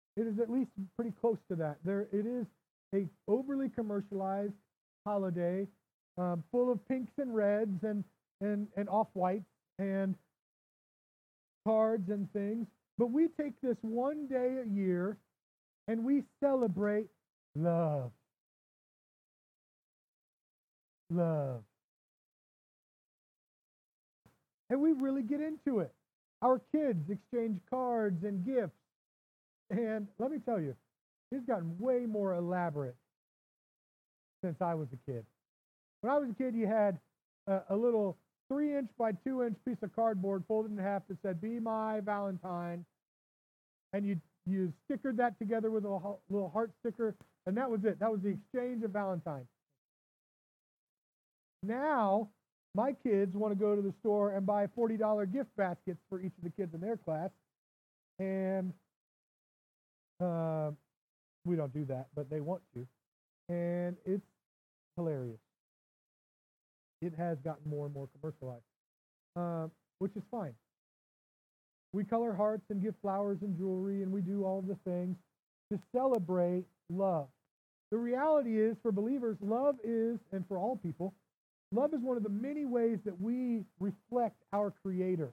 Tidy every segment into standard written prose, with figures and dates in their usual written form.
It is at least pretty close to that. It is a overly commercialized holiday, full of pinks and reds and off whites and cards and things. But we take this one day a year and we celebrate love. Love. And we really get into it. Our kids exchange cards and gifts. And let me tell you, it's gotten way more elaborate since I was a kid. When I was a kid, you had a little 3-inch by 2-inch piece of cardboard folded in half that said, "Be my Valentine." And you stickered that together with a little heart sticker, and that was it. That was the exchange of Valentine. Now, my kids want to go to the store and buy $40 gift baskets for each of the kids in their class. And we don't do that, but they want to. And it's hilarious. It has gotten more and more commercialized, which is fine. We color hearts and give flowers and jewelry, and we do all the things to celebrate love. The reality is, for believers, love is, and for all people, love is one of the many ways that we reflect our Creator.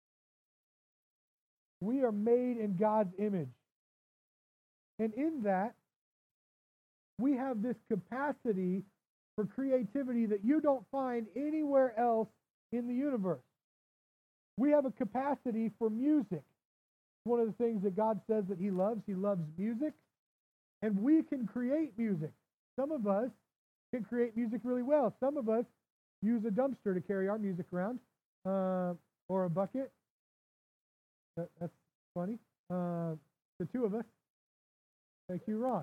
We are made in God's image. And in that, we have this capacity for creativity that you don't find anywhere else in the universe. We have a capacity for music. One of the things that God says that He loves music. And we can create music. Some of us can create music really well. Some of us use a dumpster to carry our music around, or a bucket. That's funny. The two of us. Thank you, Ron.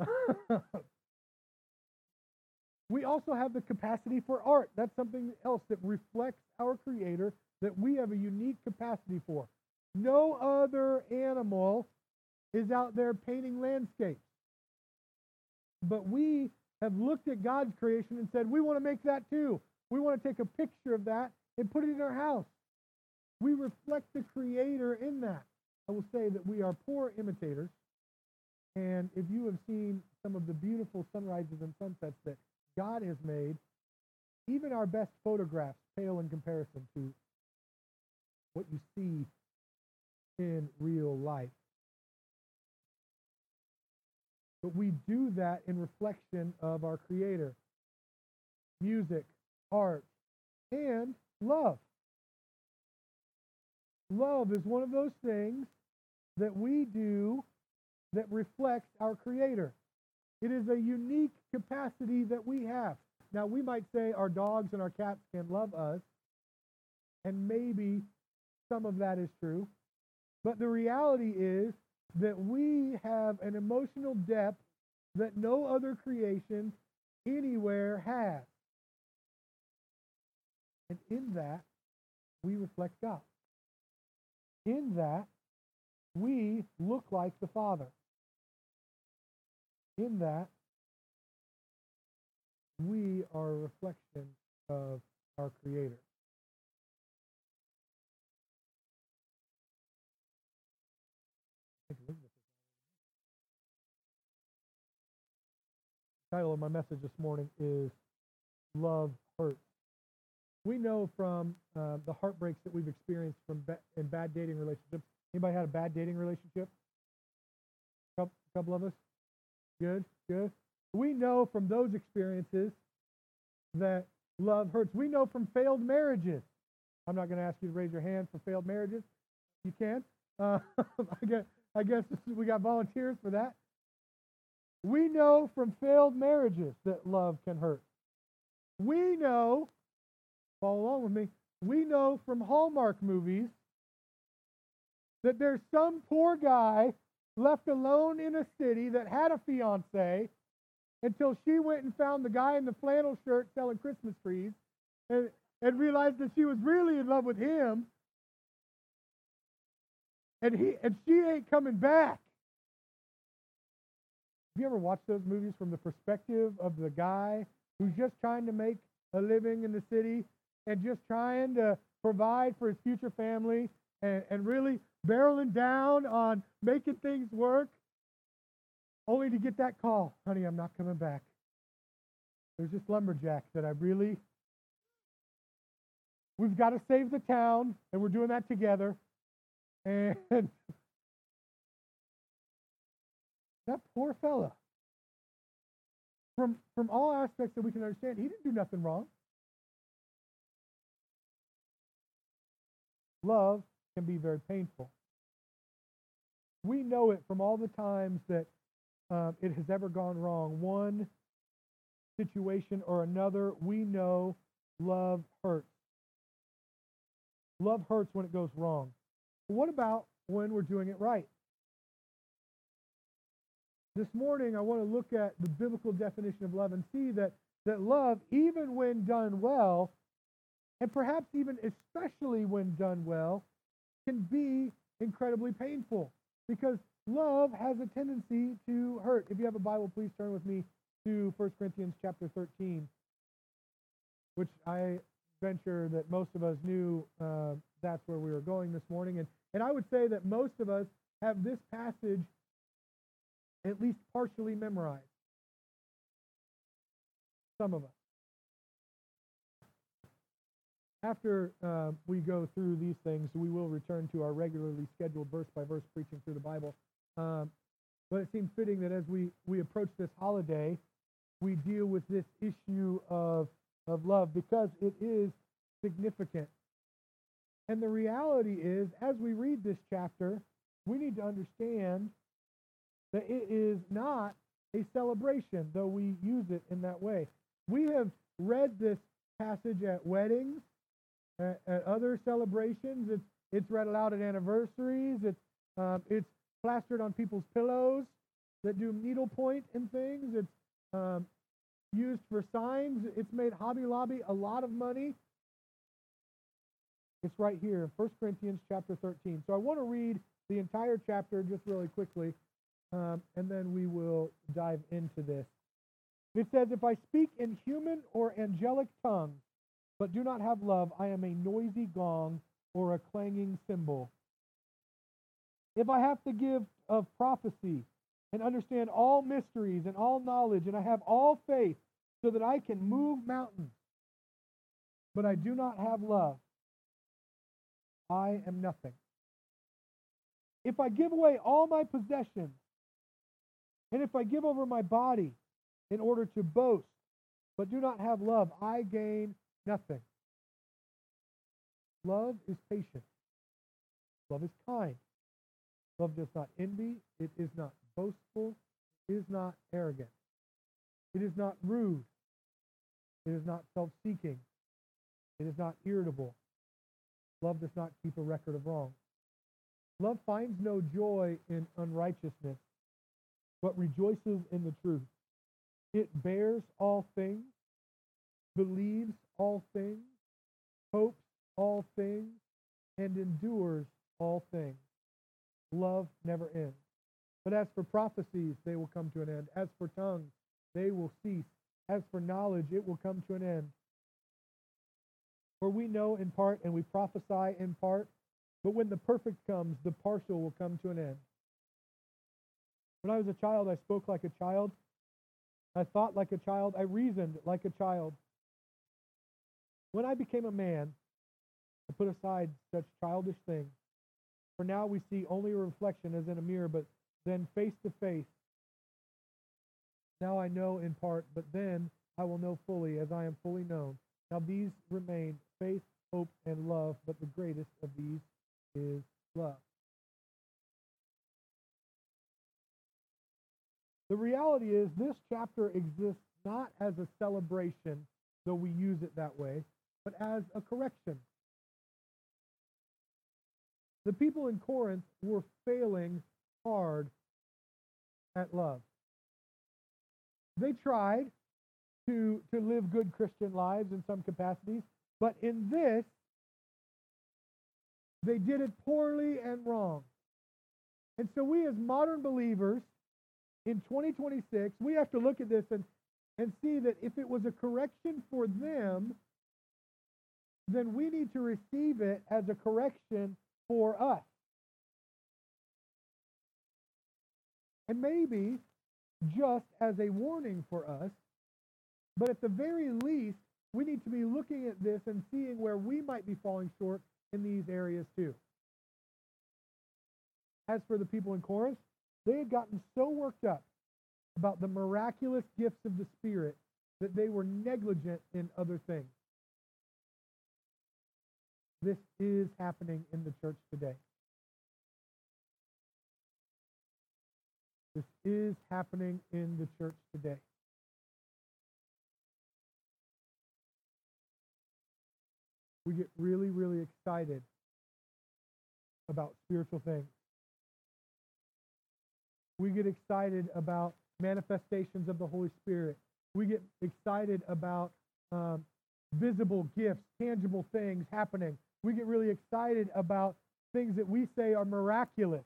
We also have the capacity for art. That's something else that reflects our Creator that we have a unique capacity for. No other animal is out there painting landscapes. But we have looked at God's creation and said, we want to make that too. We want to take a picture of that and put it in our house. We reflect the Creator in that. I will say that we are poor imitators. And if you have seen some of the beautiful sunrises and sunsets that God has made, even our best photographs pale in comparison to what you see in real life. But we do that in reflection of our Creator. Music, art, and love. Love is one of those things that we do that reflects our Creator. It is a unique capacity that we have. Now, we might say our dogs and our cats can love us, and maybe some of that is true. But the reality is that we have an emotional depth that no other creation anywhere has. And in that, we reflect God. In that, we look like the Father. In that, we are a reflection of our Creator. The title of my message this morning is Love Hurts. We know from the heartbreaks that we've experienced in bad dating relationships. Anybody had a bad dating relationship? Couple of us? Good. We know from those experiences that love hurts. We know from failed marriages. I'm not going to ask you to raise your hand for failed marriages. You can. I guess we got volunteers for that. We know from failed marriages that love can hurt. We know, follow along with me, we know from Hallmark movies that there's some poor guy left alone in a city that had a fiance until she went and found the guy in the flannel shirt selling Christmas trees and realized that she was really in love with him, and she ain't coming back. Have you ever watched those movies from the perspective of the guy who's just trying to make a living in the city and just trying to provide for his future family and really barreling down on making things work? only to get that call, honey, I'm not coming back. There's this lumberjack that we've got to save the town, and we're doing that together. And that poor fella, from all aspects that we can understand, he didn't do nothing wrong. Love can be very painful. We know it from all the times that it has ever gone wrong. One situation or another, we know love hurts. Love hurts when it goes wrong. But what about when we're doing it right? This morning, I want to look at the biblical definition of love and see that love, even when done well, and perhaps even especially when done well, can be incredibly painful because love has a tendency to hurt. If you have a Bible, please turn with me to 1 Corinthians chapter 13, which I venture that most of us knew that's where we were going this morning. And I would say that most of us have this passage at least partially memorized. Some of us. After we go through these things, we will return to our regularly scheduled verse-by-verse preaching through the Bible. But it seems fitting that as we approach this holiday, we deal with this issue of love because it is significant. And the reality is, as we read this chapter, we need to understand that it is not a celebration, though we use it in that way. We have read this passage at weddings, at other celebrations. It's read aloud at anniversaries. It's plastered on people's pillows that do needlepoint and things. It's used for signs. It's made Hobby Lobby a lot of money. It's right here in 1 Corinthians chapter 13. So I want to read the entire chapter just really quickly, and then we will dive into this. It says, "If I speak in human or angelic tongues, but do not have love, I am a noisy gong or a clanging cymbal. If I have to give of prophecy and understand all mysteries and all knowledge, and I have all faith so that I can move mountains, but I do not have love, I am nothing. If I give away all my possessions, and if I give over my body in order to boast, but do not have love, I gain nothing. Love is patient. Love is kind. Love does not envy. It is not boastful. It is not arrogant. It is not rude. It is not self-seeking. It is not irritable. Love does not keep a record of wrong. Love finds no joy in unrighteousness, but rejoices in the truth. It bears all things, believes all things, hopes all things, and endures all things. Love never ends. But as for prophecies, they will come to an end. As for tongues, they will cease. As for knowledge, it will come to an end. For we know in part and we prophesy in part, but when the perfect comes, the partial will come to an end. When I was a child, I spoke like a child. I thought like a child. I reasoned like a child. When I became a man, I put aside such childish things. For now we see only a reflection as in a mirror, but then face to face. Now I know in part, but then I will know fully as I am fully known. Now these remain, faith, hope, and love, but the greatest of these is love. The reality is this chapter exists not as a celebration, though we use it that way, but as a correction. The people in Corinth were failing hard at love. They tried to live good Christian lives in some capacities, but in this, they did it poorly and wrong. And so we as modern believers in 2026, we have to look at this and see that if it was a correction for them, then we need to receive it as a correction for us. And maybe just as a warning for us, but at the very least, we need to be looking at this and seeing where we might be falling short in these areas too. As for the people in Corinth, they had gotten so worked up about the miraculous gifts of the Spirit that they were negligent in other things. This is happening in the church today. This is happening in the church today. We get really, really excited about spiritual things. We get excited about manifestations of the Holy Spirit. We get excited about visible gifts, tangible things happening. We get really excited about things that we say are miraculous.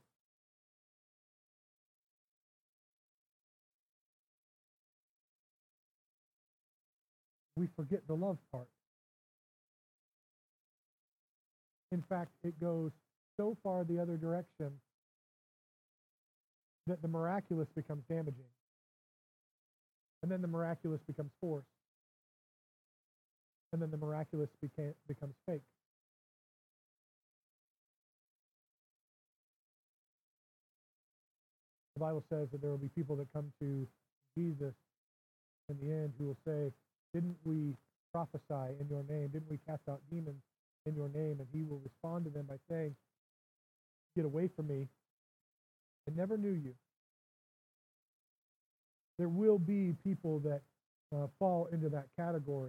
We forget the love part. In fact, it goes so far the other direction that the miraculous becomes damaging. And then the miraculous becomes forced. And then the miraculous becomes fake. The Bible says that there will be people that come to Jesus in the end who will say, didn't we prophesy in your name? Didn't we cast out demons in your name? And he will respond to them by saying, get away from me. I never knew you. There will be people that fall into that category.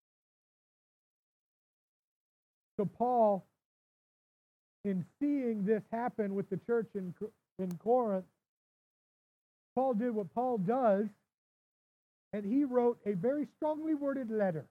So Paul, in seeing this happen with the church in Corinth, Paul did what Paul does, and he wrote a very strongly worded letter,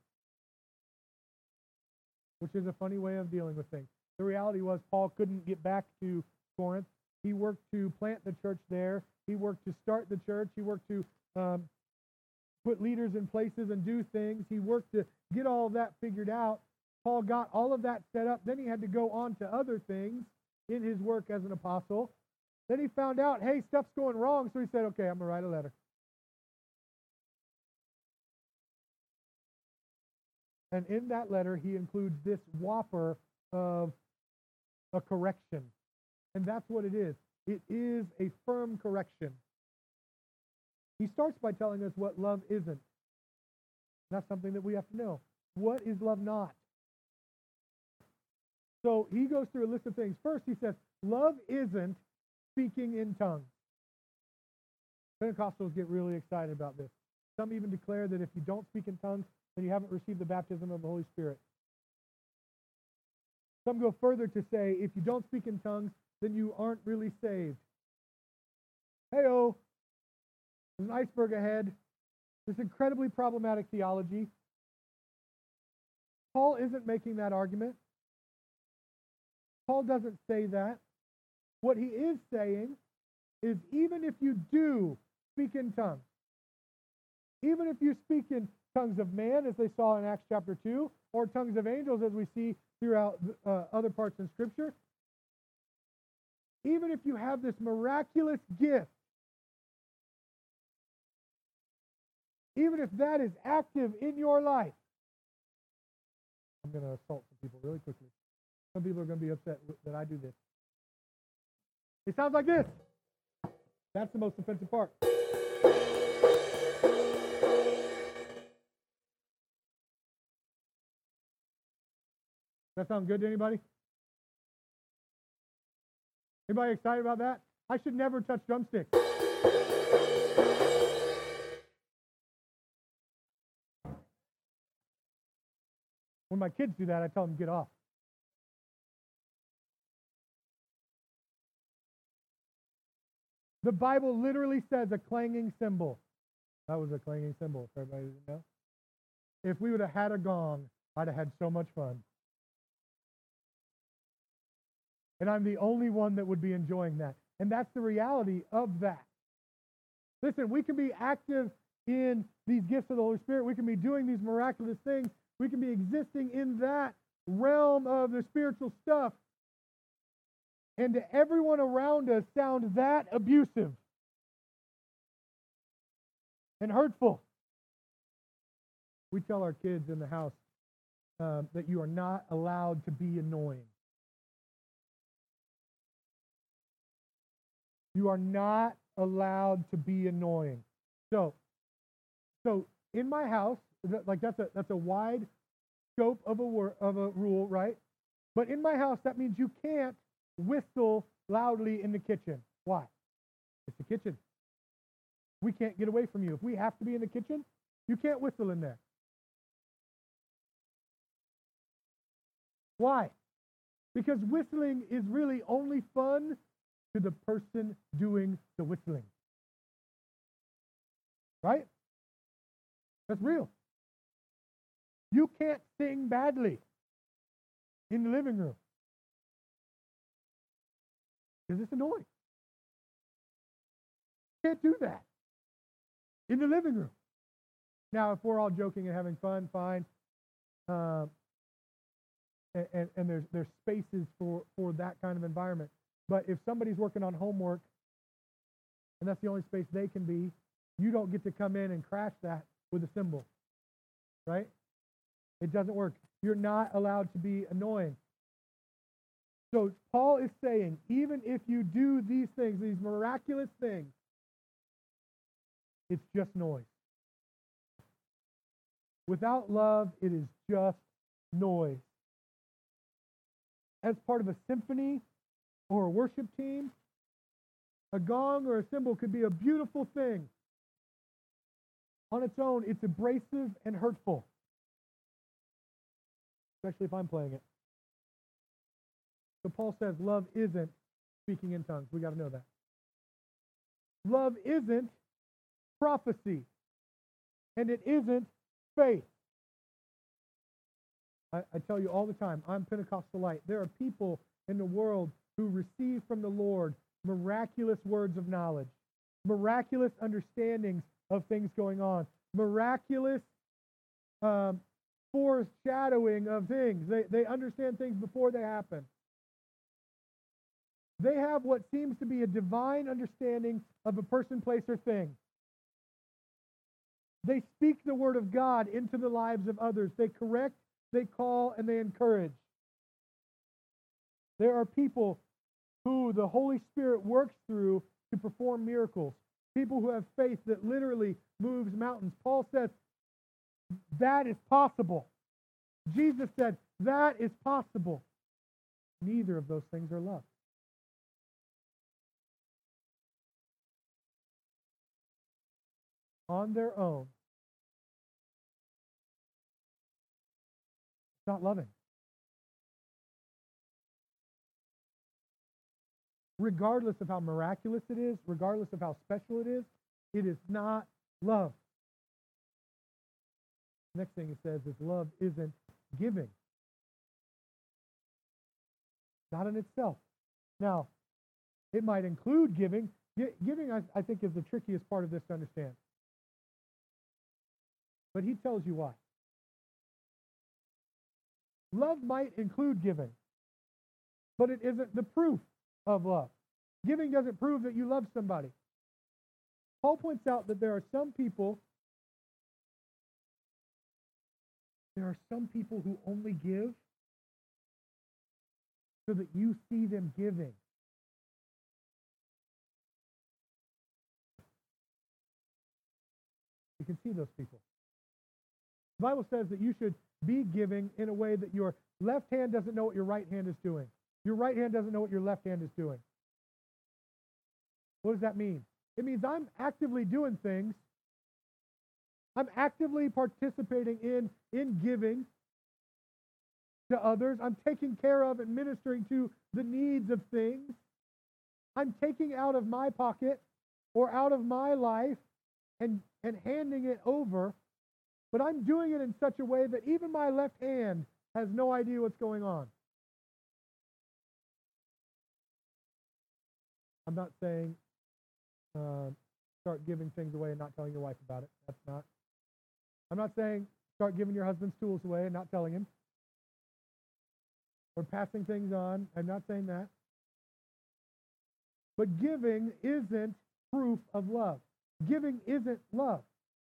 which is a funny way of dealing with things. The reality was Paul couldn't get back to Corinth. He worked to plant the church there. He worked to start the church. He worked to put leaders in places and do things. He worked to get all of that figured out. Paul got all of that set up. Then he had to go on to other things in his work as an apostle. Then he found out, hey, stuff's going wrong. So he said, okay, I'm going to write a letter. And in that letter, he includes this whopper of a correction. And that's what it is. It is a firm correction. He starts by telling us what love isn't. That's something that we have to know. What is love not? So he goes through a list of things. First, he says, love isn't speaking in tongues. Pentecostals get really excited about this. Some even declare that if you don't speak in tongues, then you haven't received the baptism of the Holy Spirit. Some go further to say, if you don't speak in tongues, then you aren't really saved. Hey-oh, there's an iceberg ahead. This incredibly problematic theology. Paul isn't making that argument. Paul doesn't say that. What he is saying is even if you do speak in tongues, even if you speak in tongues of man, as they saw in Acts chapter 2, or tongues of angels, as we see throughout other parts in Scripture, even if you have this miraculous gift, even if that is active in your life, I'm going to assault some people really quickly. Some people are going to be upset that I do this. It sounds like this. That's the most offensive part. That sound good to anybody? Anybody excited about that? I should never touch drumsticks. When my kids do that, I tell them, get off. The Bible literally says a clanging cymbal. That was a clanging cymbal, if everybody didn't know. If we would have had a gong, I'd have had so much fun. And I'm the only one that would be enjoying that. And that's the reality of that. Listen, we can be active in these gifts of the Holy Spirit. We can be doing these miraculous things. We can be existing in that realm of the spiritual stuff. And to everyone around us sound that abusive. and hurtful. We tell our kids in the house that you are not allowed to be annoying. You are not allowed to be annoying. So in my house, like that's a wide scope of a rule, right? But in my house, that means you can't whistle loudly in the kitchen. Why? It's the kitchen. We can't get away from you. If we have to be in the kitchen, you can't whistle in there. Why? Because whistling is really only fun to the person doing the whistling. Right? That's real. You can't sing badly in the living room because it's annoying. Can't do that in the living room. Now, if we're all joking and having fun, fine. And there's spaces for that kind of environment. But if somebody's working on homework and that's the only space they can be, you don't get to come in and crash that with a cymbal, right? It doesn't work. You're not allowed to be annoying. So Paul is saying, even if you do these things, these miraculous things, it's just noise. Without love, it is just noise. As part of a symphony or a worship team, a gong or a cymbal could be a beautiful thing. On its own, it's abrasive and hurtful, especially if I'm playing it. So Paul says love isn't speaking in tongues. We got to know that. Love isn't prophecy, and it isn't faith. I tell you all the time, I'm Pentecostalite. There are people in the world who receive from the Lord miraculous words of knowledge, miraculous understandings of things going on, miraculous foreshadowing of things. They understand things before they happen. They have what seems to be a divine understanding of a person, place, or thing. They speak the word of God into the lives of others. They correct, they call, and they encourage. There are people who the Holy Spirit works through to perform miracles. People who have faith that literally moves mountains. Paul says that is possible. Jesus said that is possible. Neither of those things are love. On their own, it's not loving. Regardless of how miraculous it is, regardless of how special it is not love. Next thing it says is love isn't giving. Not in itself. Now, it might include giving. Giving, I think, is the trickiest part of this to understand. But he tells you why. Love might include giving, but it isn't the proof of love. Giving doesn't prove that you love somebody. Paul points out that there are some people who only give so that you see them giving. You can see those people. The Bible says that you should be giving in a way that your left hand doesn't know what your right hand is doing. Your right hand doesn't know what your left hand is doing. What does that mean? It means I'm actively doing things. I'm actively participating in giving to others. I'm taking care of and ministering to the needs of things. I'm taking out of my pocket or out of my life and handing it over. But I'm doing it in such a way that even my left hand has no idea what's going on. I'm not saying start giving things away and not telling your wife about it. I'm not saying start giving your husband's tools away and not telling him. Or passing things on. I'm not saying that. But giving isn't proof of love. Giving isn't love.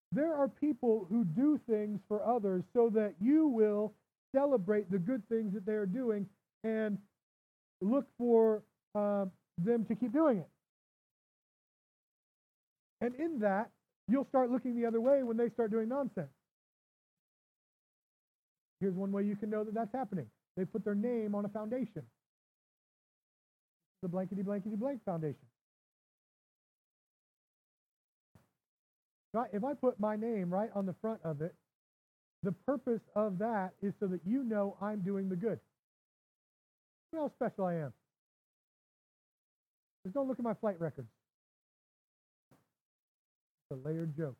There are people who do things for others so that you will celebrate the good things that they are doing and look for them to keep doing it. And in that, you'll start looking the other way when they start doing nonsense. Here's one way you can know that that's happening. They put their name on a foundation. The blankety blankety blank foundation. If I put my name right on the front of it, the purpose of that is so that you know I'm doing the good. Look how special I am. Just don't look at my flight records. It's a layered joke.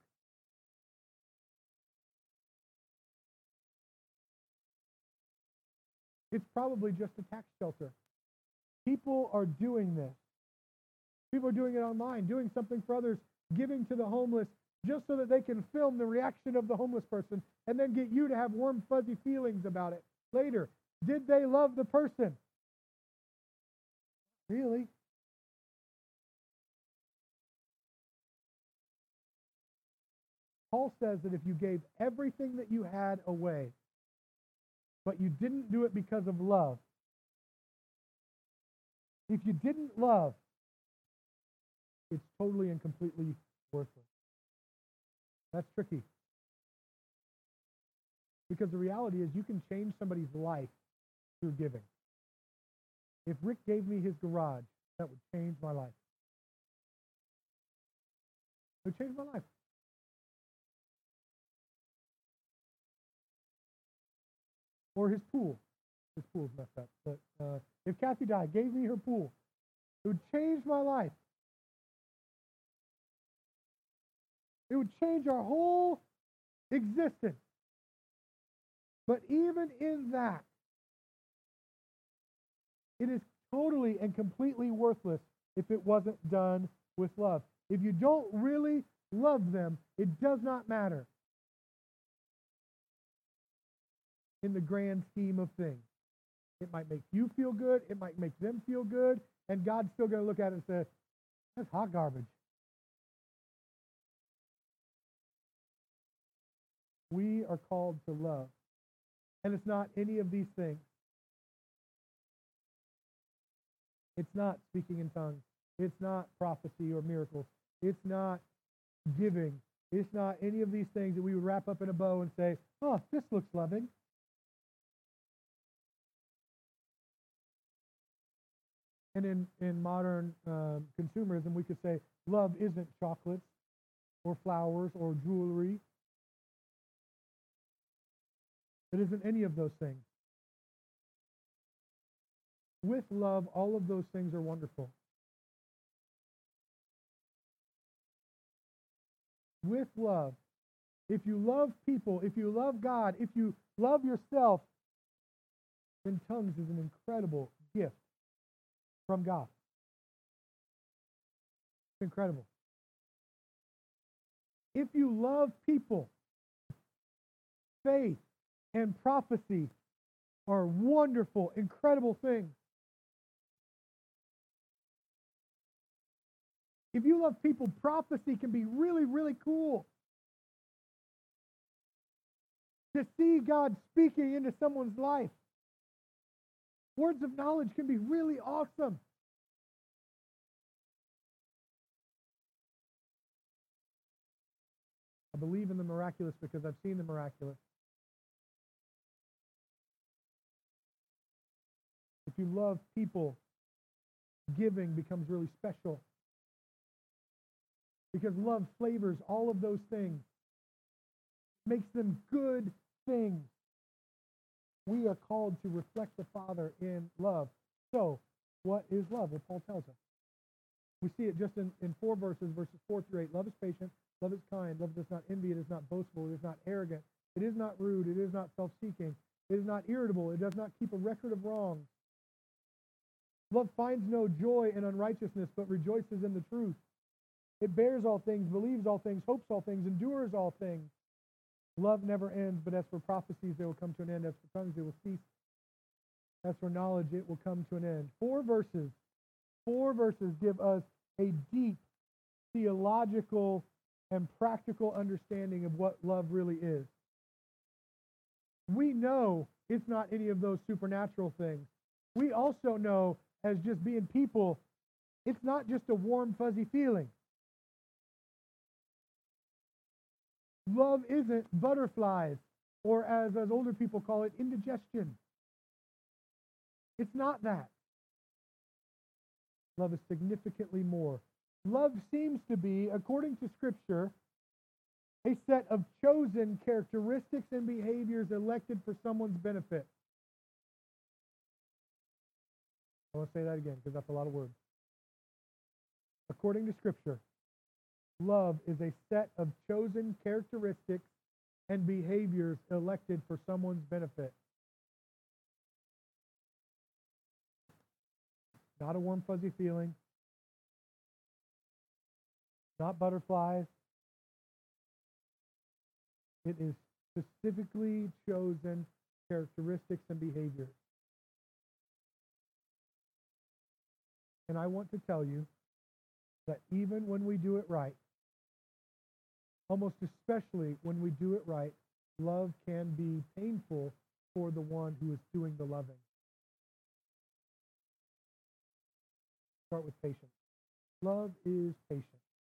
It's probably just a tax shelter. People are doing this. People are doing it online, doing something for others, giving to the homeless, just so that they can film the reaction of the homeless person and then get you to have warm, fuzzy feelings about it later. Did they love the person? Really? Paul says that if you gave everything that you had away, but you didn't do it because of love, if you didn't love, it's totally and completely worthless. That's tricky. Because the reality is you can change somebody's life through giving. If Rick gave me his garage, that would change my life. It would change my life. Or his pool. His pool's messed up. But if Kathy died, gave me her pool, it would change my life. It would change our whole existence. But even in that, it is totally and completely worthless if it wasn't done with love. If you don't really love them, it does not matter in the grand scheme of things. It might make you feel good. It might make them feel good. And God's still going to look at it and say, that's hot garbage. We are called to love. And it's not any of these things. It's not speaking in tongues. It's not prophecy or miracles. It's not giving. It's not any of these things that we would wrap up in a bow and say, oh, this looks loving. And in modern consumerism, we could say love isn't chocolates or flowers or jewelry. It isn't any of those things. With love, all of those things are wonderful. With love, if you love people, if you love God, if you love yourself, then tongues is an incredible gift from God. It's incredible. If you love people, faith and prophecy are wonderful, incredible things. If you love people, prophecy can be really, really cool. To see God speaking into someone's life. Words of knowledge can be really awesome. I believe in the miraculous because I've seen the miraculous. If you love people, giving becomes really special. Because love flavors all of those things. Makes them good things. We are called to reflect the Father in love. So, what is love? Well, Paul tells us. We see it just in 4 verses 4 through 8. Love is patient, love is kind, love does not envy, it is not boastful, it is not arrogant, it is not rude, it is not self-seeking, it is not irritable, it does not keep a record of wrongs. Love finds no joy in unrighteousness, but rejoices in the truth. It bears all things, believes all things, hopes all things, endures all things. Love never ends, but as for prophecies, they will come to an end. As for tongues, they will cease. As for knowledge, it will come to an end. 4 verses give us a deep theological and practical understanding of what love really is. We know it's not any of those supernatural things. We also know, as just being people, it's not just a warm, fuzzy feeling. Love isn't butterflies, or as older people call it, indigestion. It's not that. Love is significantly more. Love seems to be, according to Scripture, a set of chosen characteristics and behaviors elected for someone's benefit. I want to say that again because that's a lot of words. According to Scripture, love is a set of chosen characteristics and behaviors elected for someone's benefit. Not a warm, fuzzy feeling. Not butterflies. It is specifically chosen characteristics and behaviors. And I want to tell you that even when we do it right, almost especially when we do it right, love can be painful for the one who is doing the loving. Start with patience. Love is patient.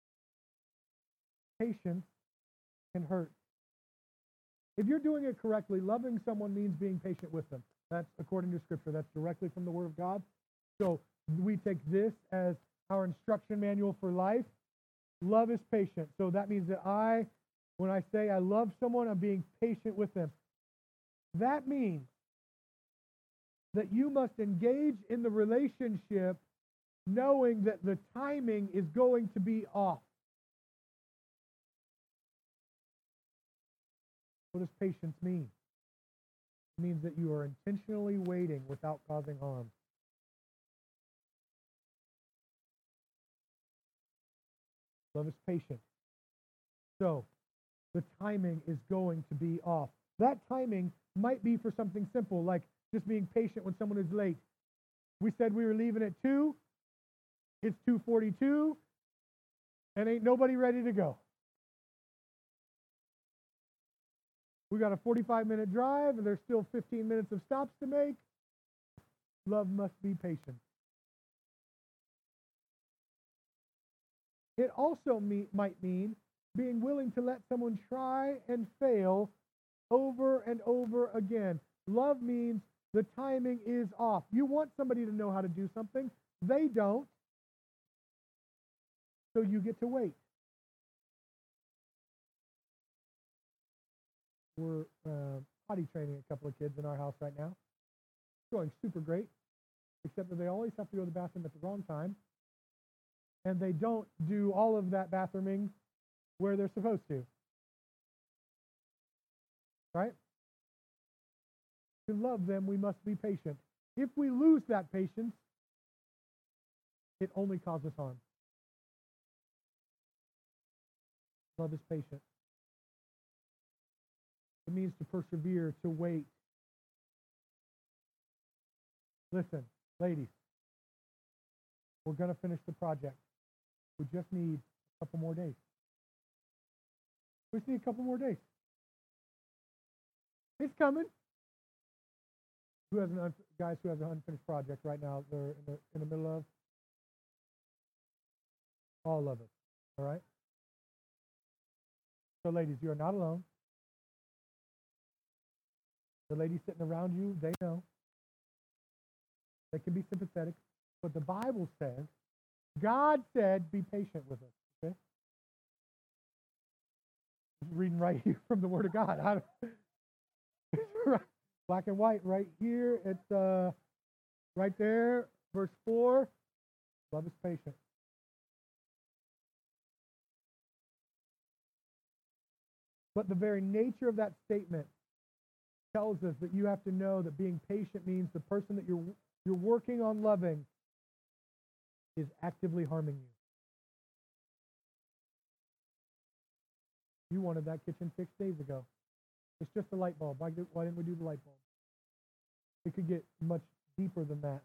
Patience can hurt. If you're doing it correctly, loving someone means being patient with them. That's according to Scripture. That's directly from the Word of God. So we take this as our instruction manual for life. Love is patient. So that means that when I say I love someone, I'm being patient with them. That means that you must engage in the relationship knowing that the timing is going to be off. What does patience mean? It means that you are intentionally waiting without causing harm. Love is patient. So, the timing is going to be off. That timing might be for something simple, like just being patient when someone is late. We said we were leaving at 2. It's 2:42, and ain't nobody ready to go. We got a 45-minute drive, and there's still 15 minutes of stops to make. Love must be patient. It also might mean being willing to let someone try and fail over and over again. Love means the timing is off. You want somebody to know how to do something. They don't. So you get to wait. We're potty training a couple of kids in our house right now. It's going super great, except that they always have to go to the bathroom at the wrong time. And they don't do all of that bathrooming where they're supposed to. Right? To love them, we must be patient. If we lose that patience, it only causes harm. Love is patient. It means to persevere, to wait. Listen, ladies, we're going to finish the project. We just need a couple more days. We just need a couple more days. It's coming. Guys who have an unfinished project right now, they're in the middle of? All of it. All right? So ladies, you are not alone. The ladies sitting around you, they know. They can be sympathetic. But the Bible says, God said, be patient with us. Okay? I'm reading right here from the Word of God. Black and white right here. It's right there, verse 4. Love is patient. But the very nature of that statement tells us that you have to know that being patient means the person that you're working on loving is actively harming you. You wanted that kitchen fixed days ago. It's just a light bulb. Why didn't we do the light bulb? It could get much deeper than that.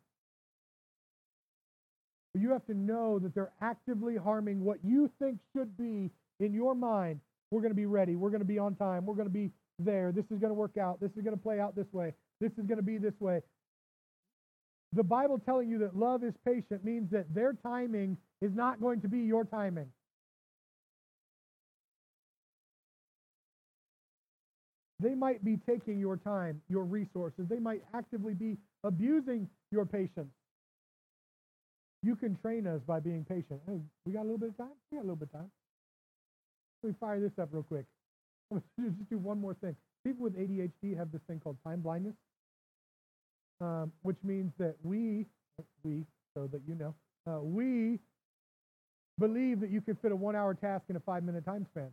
But you have to know that they're actively harming what you think should be in your mind, we're going to be ready. We're going to be on time. We're going to be there. This is going to work out. This is going to play out this way. This is going to be this way. The Bible telling you that love is patient means that their timing is not going to be your timing. They might be taking your time, your resources. They might actively be abusing your patience. You can train us by being patient. Hey, we got a little bit of time? We got a little bit of time. Let me fire this up real quick. I'm going to just do one more thing. People with ADHD have this thing called time blindness, which means that we, so that you know, we believe that you can fit a 1-hour task in a 5-minute time span.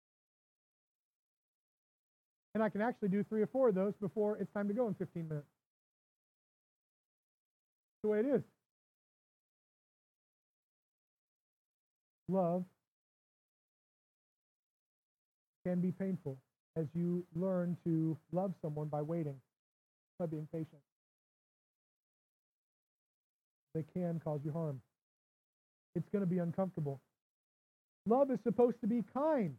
And I can actually do 3 or 4 of those before it's time to go in 15 minutes. That's the way it is. Love can be painful as you learn to love someone by waiting, by being patient. They can cause you harm. It's going to be uncomfortable. Love is supposed to be kind.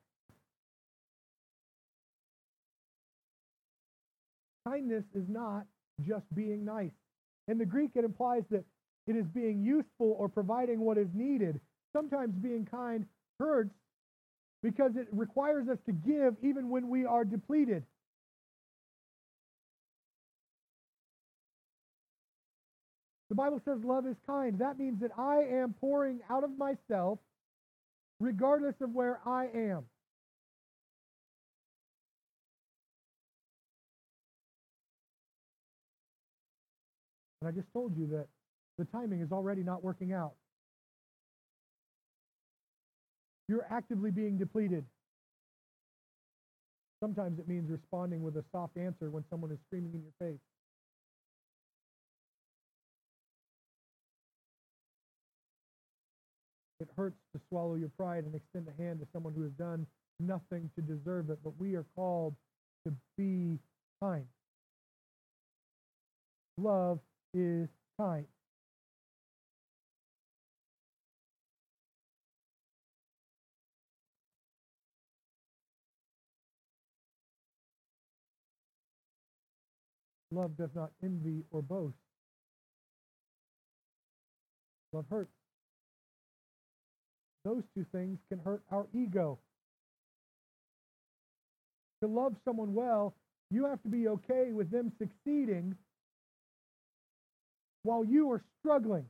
Kindness is not just being nice. In the Greek, it implies that it is being useful or providing what is needed. Sometimes being kind hurts because it requires us to give even when we are depleted. The Bible says love is kind. That means that I am pouring out of myself regardless of where I am. And I just told you that the timing is already not working out. You're actively being depleted. Sometimes it means responding with a soft answer when someone is screaming in your face. It hurts to swallow your pride and extend a hand to someone who has done nothing to deserve it, but we are called to be kind. Love is kind. Love does not envy or boast. Love hurts. Those two things can hurt our ego. To love someone well, you have to be okay with them succeeding while you are struggling.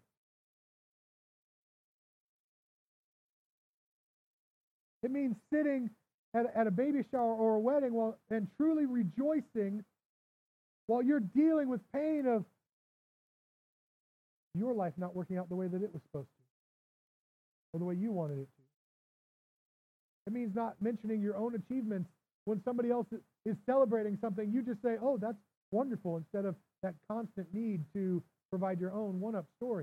It means sitting at a baby shower or a wedding and truly rejoicing while you're dealing with pain of your life not working out the way that it was supposed to, or the way you wanted it to. It means not mentioning your own achievements when somebody else is celebrating something. You just say, oh, that's wonderful, instead of that constant need to provide your own one-up story.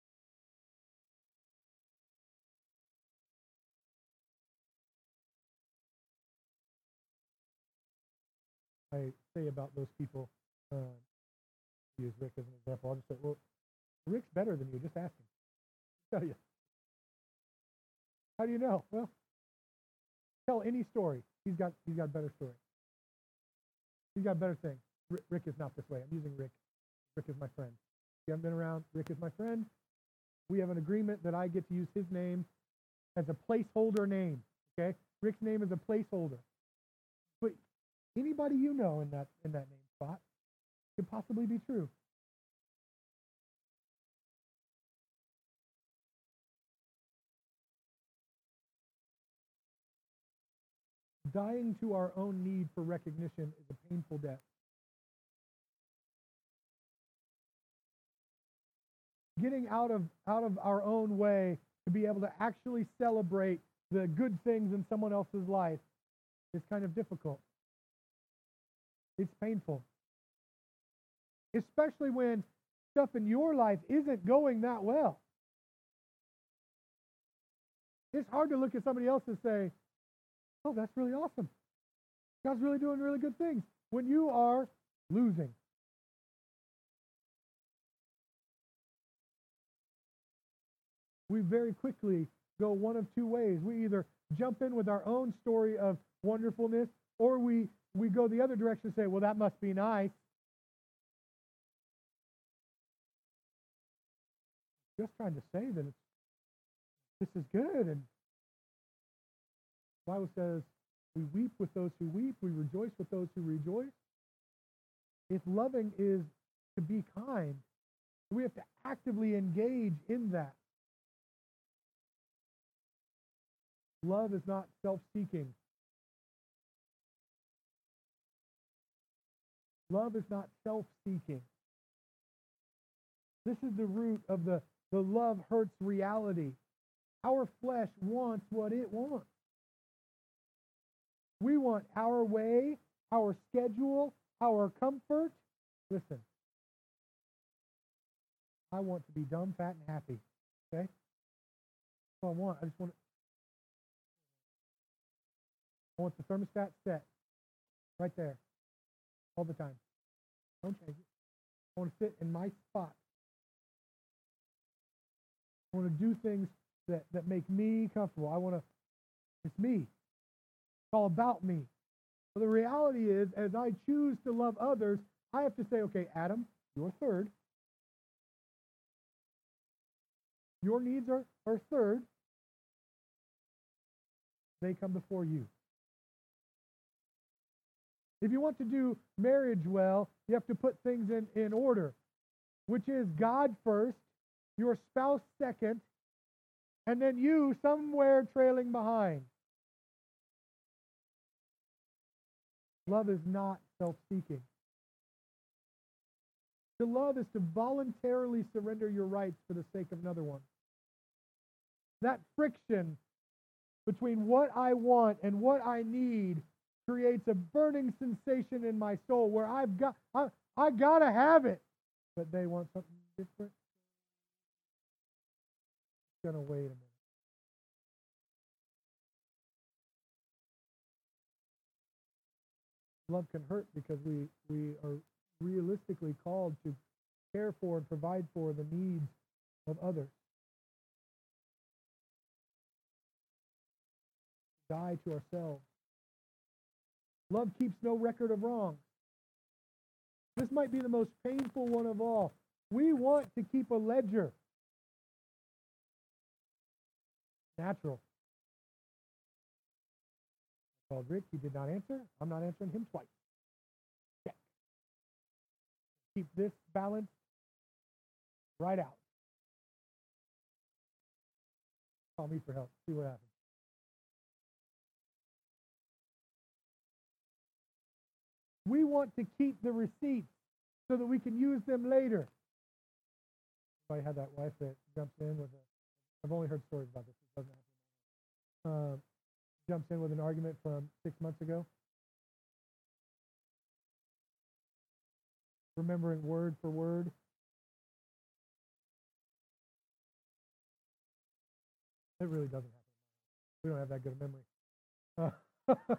I say about those people, use Rick as an example. I'll just say, well, Rick's better than you. Just ask him. I'll tell you. How do you know? Well, tell any story. He's got a better story. He's got better things. Rick is not this way. I'm using Rick. Rick is my friend. If you haven't been around, Rick is my friend. We have an agreement that I get to use his name as a placeholder name. Okay? Rick's name is a placeholder. But anybody you know in that name spot could possibly be true. Dying to our own need for recognition is a painful death. Getting out of our own way to be able to actually celebrate the good things in someone else's life is kind of difficult. It's painful. Especially when stuff in your life isn't going that well. It's hard to look at somebody else and say, oh, that's really awesome. God's really doing really good things when you are losing. We very quickly go one of two ways. We either jump in with our own story of wonderfulness, or we go the other direction and say, well, that must be nice. Just trying to say that this is good. And the Bible says we weep with those who weep, we rejoice with those who rejoice. If loving is to be kind, we have to actively engage in that. Love is not self-seeking. Love is not self-seeking. This is the root of the love hurts reality. Our flesh wants what it wants. We want our way, our schedule, our comfort. Listen, I want to be dumb, fat, and happy. Okay? That's what I want. I want the thermostat set right there all the time. Don't change it. I want to sit in my spot. I want to do things that make me comfortable. It's me. It's all about me. But the reality is, as I choose to love others, I have to say, okay, Adam, you're third. Your needs are third. They come before you. If you want to do marriage well, you have to put things in order, which is God first, your spouse second, and then you somewhere trailing behind. Love is not self-seeking. To love is to voluntarily surrender your rights for the sake of another one. That friction between what I want and what I need creates a burning sensation in my soul where I gotta have it, but they want something different. It's gonna wait a minute. Love can hurt because we are realistically called to care for and provide for the needs of others. Die to ourselves. Love keeps no record of wrongs. This might be the most painful one of all. We want to keep a ledger. Natural. I called Rick. He did not answer. I'm not answering him twice. Check. Keep this balanced right out. Call me for help. See what happens. We want to keep the receipts so that we can use them later. I had that wife that jumps in with I've only heard stories about this. It doesn't happen. Jumps in with an argument from 6 months ago. Remembering word for word. It really doesn't happen. We don't have that good a memory.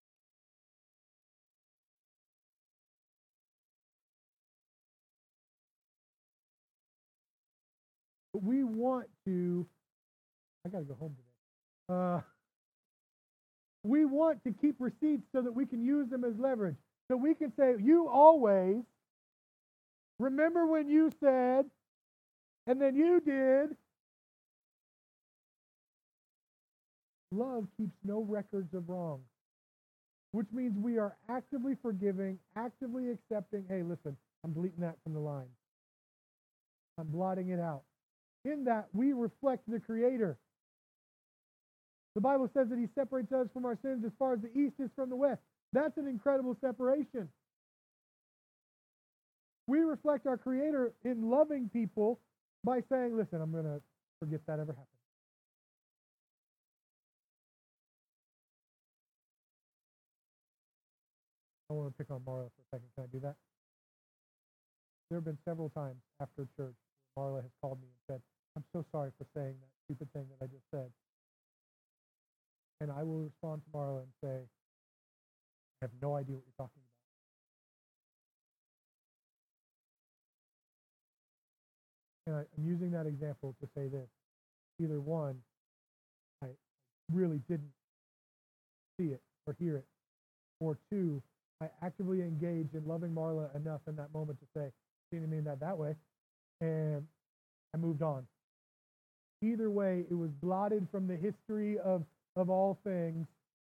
But we want to, I got to go home today. We want to keep receipts so that we can use them as leverage. So we can say, you always, remember when you said, and then you did. Love keeps no records of wrong, which means we are actively forgiving, actively accepting, hey, listen, I'm deleting that from the line. I'm blotting it out. In that, we reflect the Creator. The Bible says that He separates us from our sins as far as the east is from the west. That's an incredible separation. We reflect our Creator in loving people by saying, listen, I'm going to forget that ever happened. I want to pick on Marla for a second. Can I do that? There have been several times after church where Marla has called me and said, I'm so sorry for saying that stupid thing that I just said. And I will respond to Marla and say, I have no idea what you're talking about. And I'm using that example to say this. Either one, really didn't see it or hear it. Or two, I actively engaged in loving Marla enough in that moment to say, she didn't mean that way, and I moved on. Either way, it was blotted from the history of all things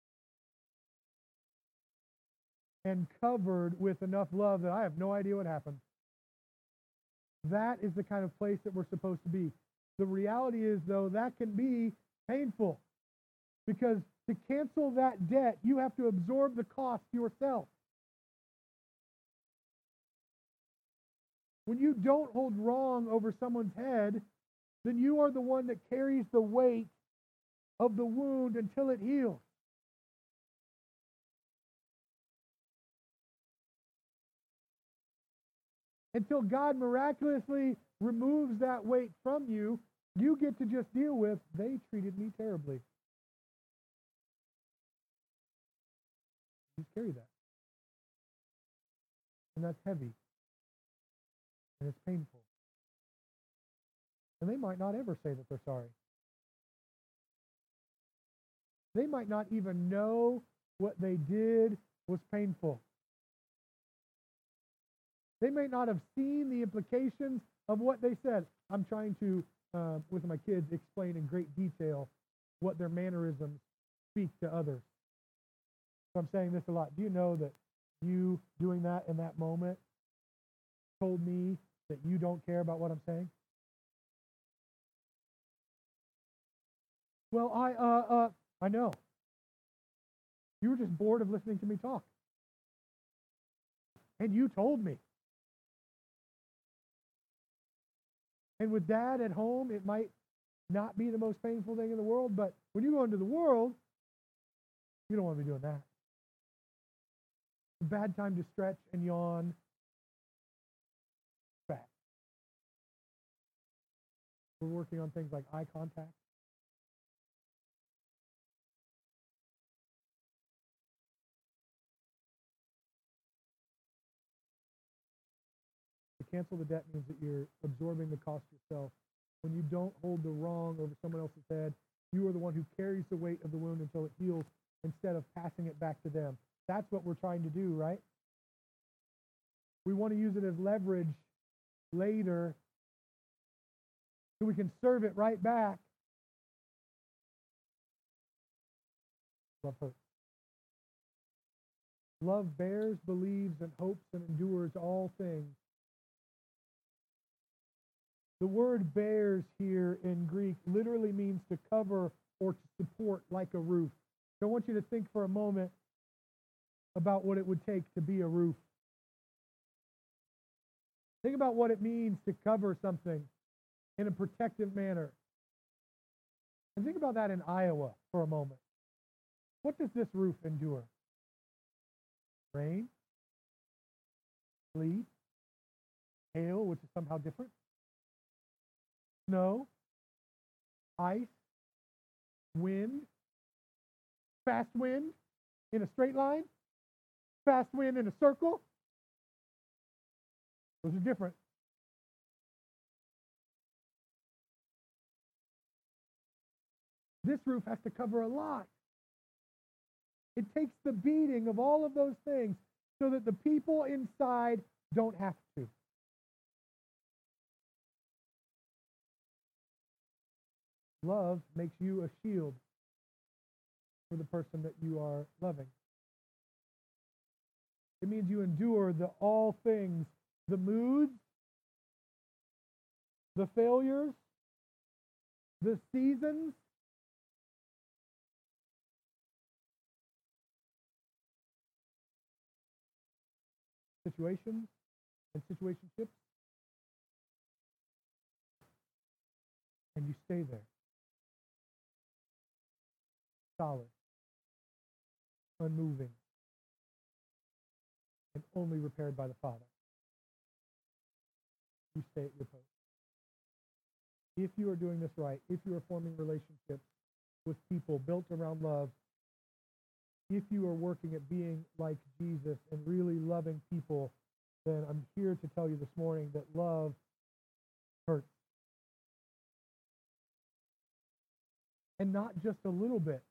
and covered with enough love that I have no idea what happened. That is the kind of place that we're supposed to be. The reality is, though, that can be painful because to cancel that debt, you have to absorb the cost yourself. When you don't hold wrong over someone's head, then you are the one that carries the weight of the wound until it heals. Until God miraculously removes that weight from you, you get to just deal with, they treated me terribly. You carry that. And that's heavy. And it's painful. And they might not ever say that they're sorry. They might not even know what they did was painful. They may not have seen the implications of what they said. I'm trying to, with my kids, explain in great detail what their mannerisms speak to others. So I'm saying this a lot. Do you know that you doing that in that moment told me that you don't care about what I'm saying? Well, I know. You were just bored of listening to me talk. And you told me. And with Dad at home, it might not be the most painful thing in the world, but when you go into the world, you don't want to be doing that. It's a bad time to stretch and yawn. Back. We're working on things like eye contact. To cancel the debt means that you're absorbing the cost yourself. When you don't hold the wrong over someone else's head, you are the one who carries the weight of the wound until it heals instead of passing it back to them. That's what we're trying to do, right? We want to use it as leverage later so we can serve it right back. Love hurts. Love bears, believes, and hopes and endures all things. The word bears here in Greek literally means to cover or to support like a roof. So I want you to think for a moment about what it would take to be a roof. Think about what it means to cover something in a protective manner. And think about that in Iowa for a moment. What does this roof endure? Rain, sleet, hail, which is somehow different, snow, ice, wind, fast wind in a straight line, fast wind in a circle. Those are different. This roof has to cover a lot. It takes the beating of all of those things so that the people inside don't have to. Love makes you a shield for the person that you are loving. It means you endure the all things, the moods, the failures, the seasons, situations and situationships, and you stay there. Solid, unmoving, and only repaired by the Father. You stay at your post. If you are doing this right, if you are forming relationships with people built around love, if you are working at being like Jesus and really loving people, then I'm here to tell you this morning that love hurts. and not just a little bit.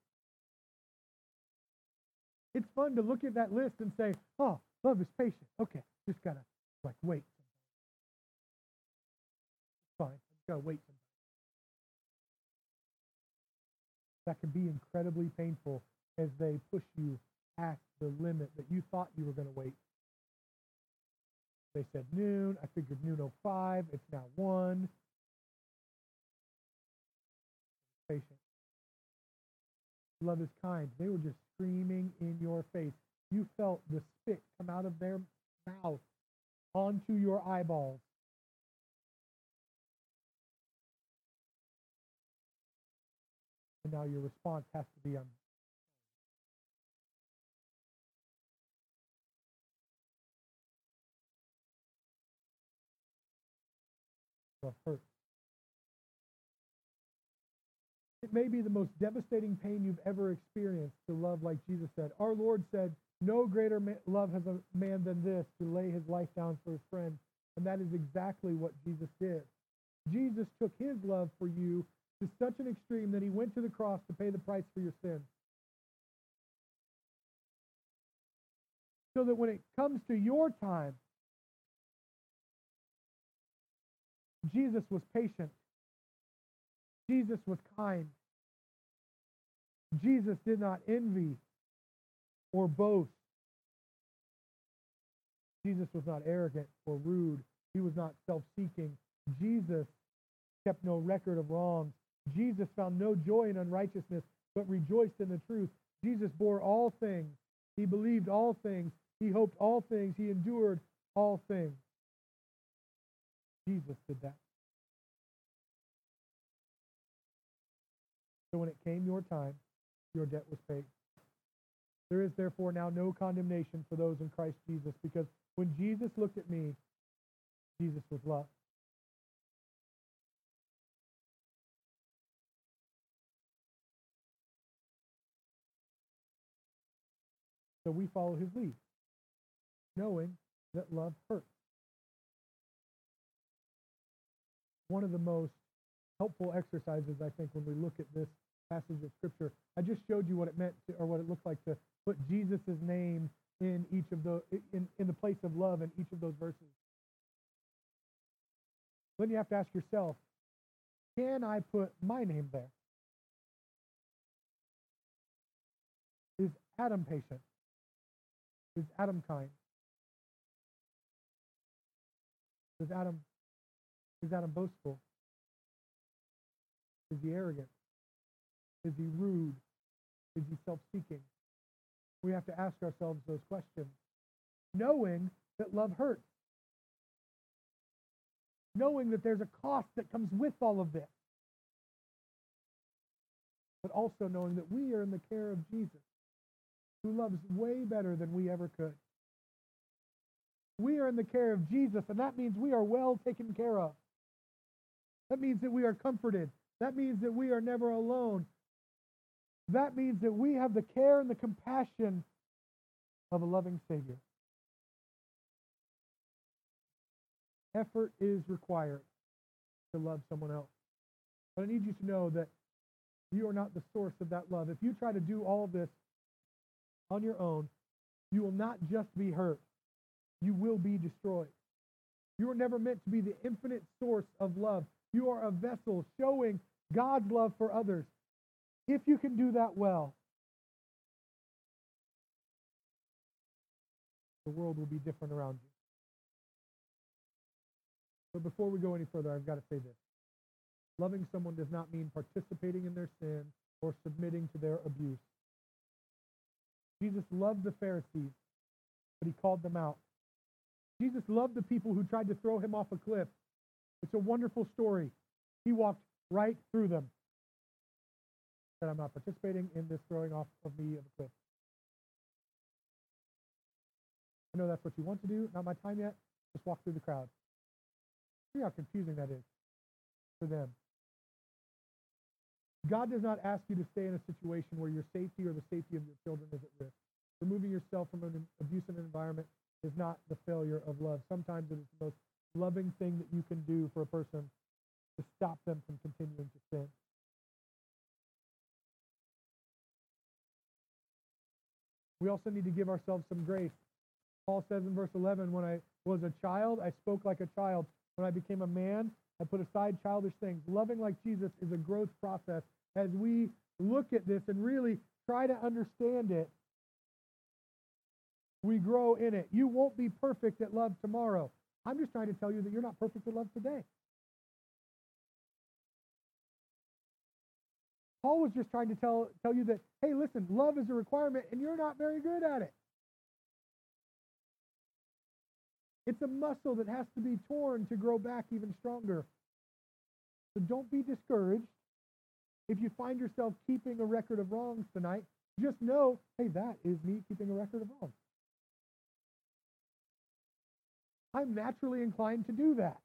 It's fun to look at that list and say, oh, love is patient. Okay, just gotta wait. It's fine. Just gotta wait sometimes. That can be incredibly painful as they push you past the limit that you thought you were going to wait. They said noon. I figured noon 05. It's now 1. Patient. Love is kind. They were just screaming in your face. You felt the spit come out of their mouth onto your eyeballs. And now your response has to be, love hurts. It may be the most devastating pain you've ever experienced to love like Jesus said. Our Lord said, no greater love has a man than this, to lay his life down for his friend. And that is exactly what Jesus did. Jesus took his love for you to such an extreme that he went to the cross to pay the price for your sin. So that when it comes to your time, Jesus was patient. Jesus was kind. Jesus did not envy or boast. Jesus was not arrogant or rude. He was not self-seeking. Jesus kept no record of wrongs. Jesus found no joy in unrighteousness, but rejoiced in the truth. Jesus bore all things. He believed all things. He hoped all things. He endured all things. Jesus did that. So when it came your time, your debt was paid. There is therefore now no condemnation for those in Christ Jesus, because when Jesus looked at me, Jesus was loved. So we follow his lead, knowing that love hurts. One of the most helpful exercises, I think, when we look at this passage of Scripture, I just showed you what it meant to, or what it looked like to put Jesus' name in each of the in the place of love in each of those verses. Then you have to ask yourself, can I put my name there? Is Adam patient? Is Adam kind? Is Adam boastful? Is he arrogant? Is he rude? Is he self-seeking? We have to ask ourselves those questions, knowing that love hurts, knowing that there's a cost that comes with all of this, but also knowing that we are in the care of Jesus, who loves way better than we ever could. We are in the care of Jesus, and that means we are well taken care of. That means that we are comforted. That means that we are never alone. That means that we have the care and the compassion of a loving Savior. Effort is required to love someone else. But I need you to know that you are not the source of that love. If you try to do all of this on your own, you will not just be hurt. You will be destroyed. You were never meant to be the infinite source of love. You are a vessel showing God's love for others. If you can do that well, the world will be different around you. But before we go any further, I've got to say this. Loving someone does not mean participating in their sin or submitting to their abuse. Jesus loved the Pharisees, but he called them out. Jesus loved the people who tried to throw him off a cliff. It's a wonderful story. He walked right through them. He said, I'm not participating in this throwing off of me of a cliff. I know that's what you want to do. Not my time yet. Just walk through the crowd. See how confusing that is for them. God does not ask you to stay in a situation where your safety or the safety of your children is at risk. Removing yourself from an abusive environment is not the failure of love. Sometimes it is the most loving thing that you can do for a person to stop them from continuing to sin. We also need to give ourselves some grace. Paul says in verse 11, when I was a child, I spoke like a child. When I became a man, I put aside childish things. Loving like Jesus is a growth process. As we look at this and really try to understand it, we grow in it. You won't be perfect at love tomorrow. I'm just trying to tell you that you're not perfect at love today. Paul was just trying to tell you that, hey, listen, love is a requirement, and you're not very good at it. It's a muscle that has to be torn to grow back even stronger. So don't be discouraged. If you find yourself keeping a record of wrongs tonight, just know, hey, that is me keeping a record of wrongs. I'm naturally inclined to do that.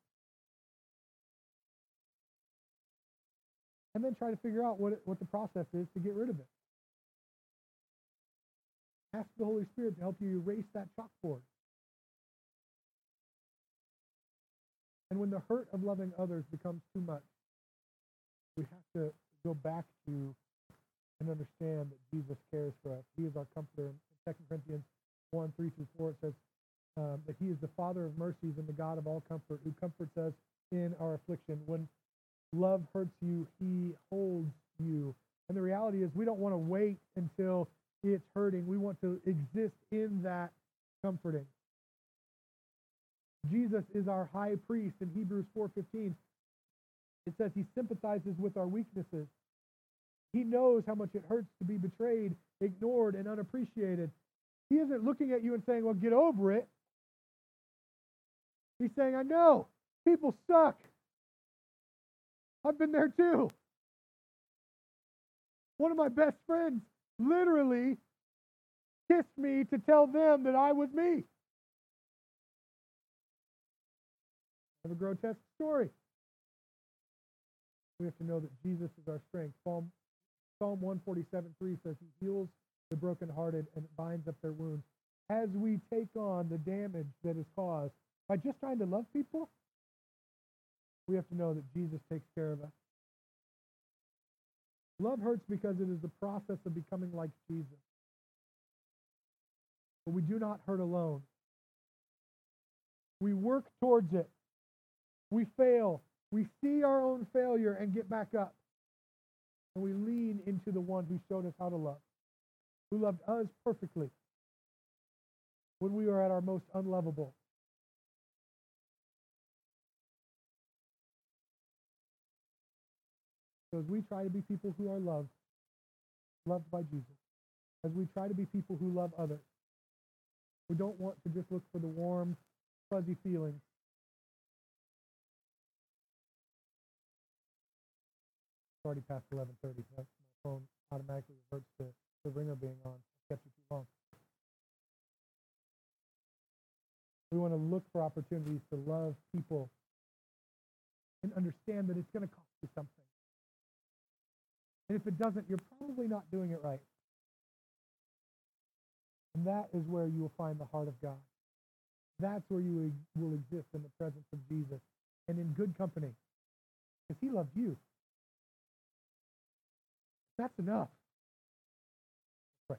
And then try to figure out what the process is to get rid of it. Ask the Holy Spirit to help you erase that chalkboard. And when the hurt of loving others becomes too much, we have to go back to and understand that Jesus cares for us. He is our comforter. In 2 Corinthians 1, 3 through 4, it says that he is the Father of mercies and the God of all comfort, who comforts us in our affliction. When love hurts you, he holds you. And the reality is we don't want to wait until it's hurting. We want to exist in that comforting. Jesus is our high priest in Hebrews 4:15. It says he sympathizes with our weaknesses. He knows how much it hurts to be betrayed, ignored, and unappreciated. He isn't looking at you and saying, well, get over it. He's saying, I know, people suck. I've been there too. One of my best friends literally kissed me to tell them that I was me. Have a grotesque story. We have to know that Jesus is our strength. Psalm 147:3 says he heals the brokenhearted and binds up their wounds. As we take on the damage that is caused by just trying to love people, we have to know that Jesus takes care of us. Love hurts because it is the process of becoming like Jesus. But we do not hurt alone. We work towards it. We fail. We see our own failure and get back up. And we lean into the one who showed us how to love, who loved us perfectly when we were at our most unlovable. So as we try to be people who are loved by Jesus, as we try to be people who love others, we don't want to just look for the warm, fuzzy feelings. It's already past 11:30, so my phone automatically reverts to the ringer being on. I kept you too long. We want to look for opportunities to love people and understand that it's going to cost you something. And if it doesn't, you're probably not doing it right. And that is where you will find the heart of God. That's where you will exist in the presence of Jesus and in good company. Because he loved you. That's enough. Let's pray.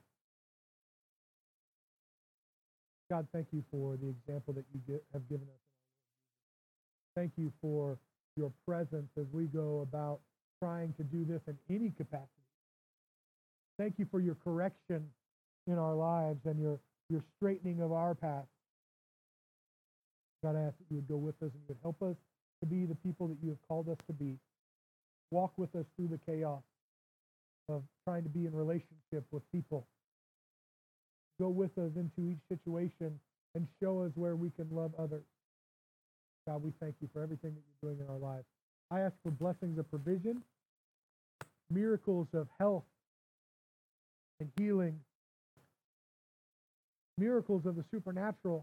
God, thank you for the example that you have given us. Thank you for your presence as we go about trying to do this in any capacity. Thank you for your correction in our lives and your straightening of our path. God, I ask that you would go with us and you would help us to be the people that you have called us to be. Walk with us through the chaos of trying to be in relationship with people. Go with us into each situation and show us where we can love others. God, we thank you for everything that you're doing in our lives. I ask for blessings of provision, miracles of health and healing, miracles of the supernatural.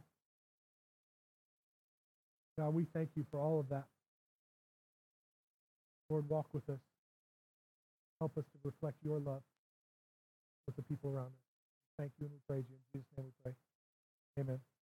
God, we thank you for all of that. Lord, walk with us. Help us to reflect your love with the people around us. Thank you and we praise you. In Jesus' name we pray. Amen.